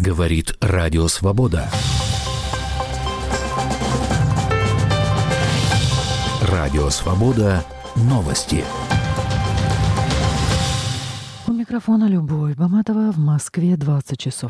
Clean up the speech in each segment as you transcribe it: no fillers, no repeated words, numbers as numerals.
Говорит Радио Свобода. Радио Свобода. Новости. У микрофона Любовь Баматова. В Москве 20 часов.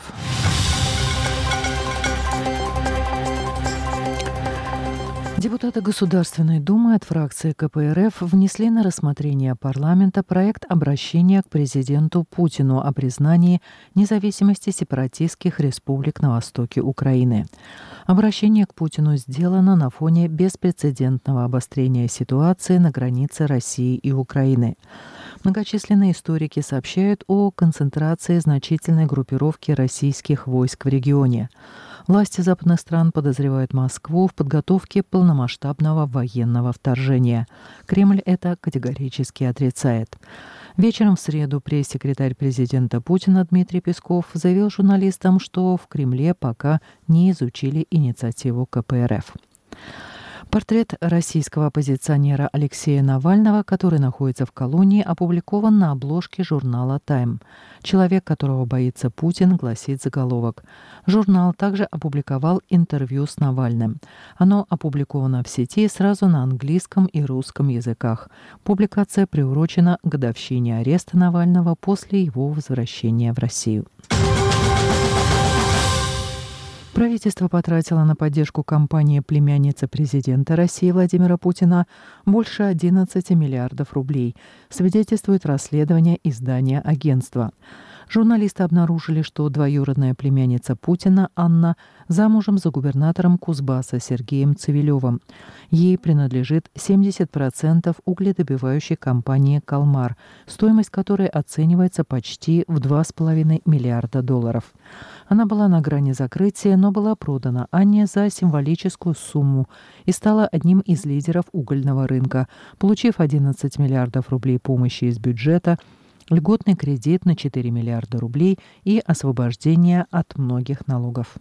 Депутаты Государственной Думы от фракции КПРФ внесли на рассмотрение парламента проект обращения к президенту Путину о признании независимости сепаратистских республик на востоке Украины. Обращение к Путину сделано на фоне беспрецедентного обострения ситуации на границе России и Украины. Многочисленные историки сообщают о концентрации значительной группировки российских войск в регионе. Власти западных стран подозревают Москву в подготовке полномасштабного военного вторжения. Кремль это категорически отрицает. Вечером в среду пресс-секретарь президента Путина Дмитрий Песков заявил журналистам, что в Кремле пока не изучили инициативу КПРФ. Портрет российского оппозиционера Алексея Навального, который находится в колонии, опубликован на обложке журнала «Тайм». «Человек, которого боится Путин», гласит заголовок. Журнал также опубликовал интервью с Навальным. Оно опубликовано в сети сразу на английском и русском языках. Публикация приурочена к годовщине ареста Навального после его возвращения в Россию. Правительство потратило на поддержку кампании племянницы президента России Владимира Путина больше 11 миллиардов рублей, свидетельствует расследование издания агентства. Журналисты обнаружили, что двоюродная племянница Путина Анна замужем за губернатором Кузбасса Сергеем Цивилевым. Ей принадлежит 70% угледобывающей компании «Калмар», стоимость которой оценивается почти в $2,5 миллиарда. Она была на грани закрытия, но была продана Анне за символическую сумму и стала одним из лидеров угольного рынка, получив 11 миллиардов рублей помощи из бюджета, льготный кредит на 4 миллиарда рублей и освобождение от многих налогов.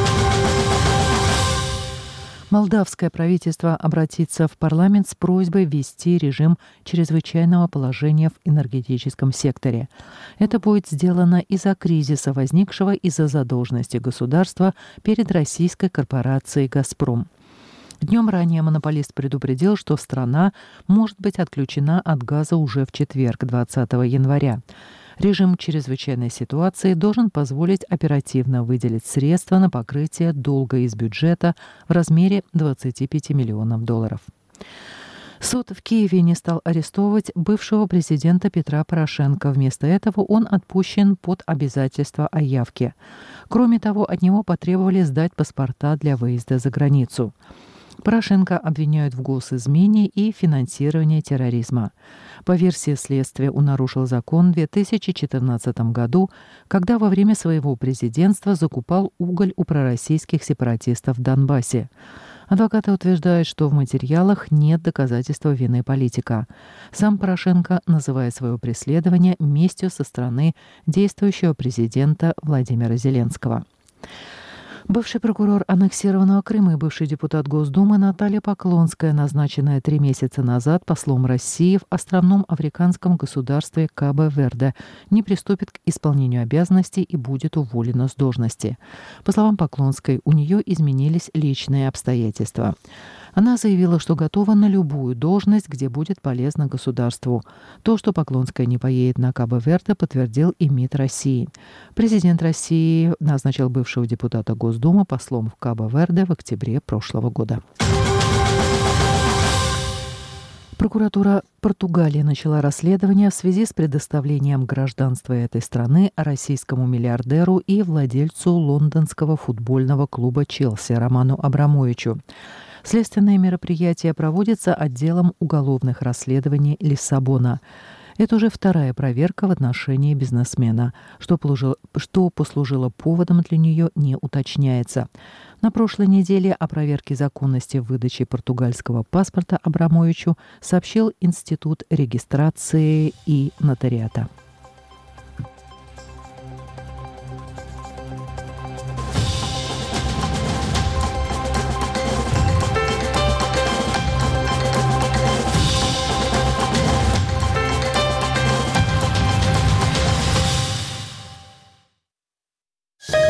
Молдавское правительство обратится в парламент с просьбой ввести режим чрезвычайного положения в энергетическом секторе. Это будет сделано из-за кризиса, возникшего из-за задолженности государства перед российской корпорацией «Газпром». Днем ранее монополист предупредил, что страна может быть отключена от газа уже в четверг, 20 января. Режим чрезвычайной ситуации должен позволить оперативно выделить средства на покрытие долга из бюджета в размере $25 миллионов. Суд в Киеве не стал арестовывать бывшего президента Петра Порошенко. Вместо этого он отпущен под обязательство о явке. Кроме того, от него потребовали сдать паспорта для выезда за границу. Порошенко обвиняют в госизмене и финансировании терроризма. По версии следствия, он нарушил закон в 2014 году, когда во время своего президентства закупал уголь у пророссийских сепаратистов в Донбассе. Адвокаты утверждают, что в материалах нет доказательства вины политика. Сам Порошенко называет свое преследование местью со стороны действующего президента Владимира Зеленского. Бывший прокурор аннексированного Крыма и бывший депутат Госдумы Наталья Поклонская, назначенная 3 месяца назад послом России в островном африканском государстве Кабо-Верде, не приступит к исполнению обязанностей и будет уволена с должности. По словам Поклонской, у нее изменились личные обстоятельства. Она заявила, что готова на любую должность, где будет полезно государству. То, что Поклонская не поедет на Кабо-Верде, подтвердил и МИД России. Президент России назначил бывшего депутата Госдумы послом в Кабо-Верде в октябре прошлого года. Прокуратура Португалии начала расследование в связи с предоставлением гражданства этой страны российскому миллиардеру и владельцу лондонского футбольного клуба «Челси» Роману Абрамовичу. Следственное мероприятие проводится отделом уголовных расследований Лиссабона. Это уже вторая проверка в отношении бизнесмена. Что послужило поводом для нее, не уточняется. На прошлой неделе о проверке законности выдачи португальского паспорта Абрамовичу сообщил Институт регистрации и нотариата.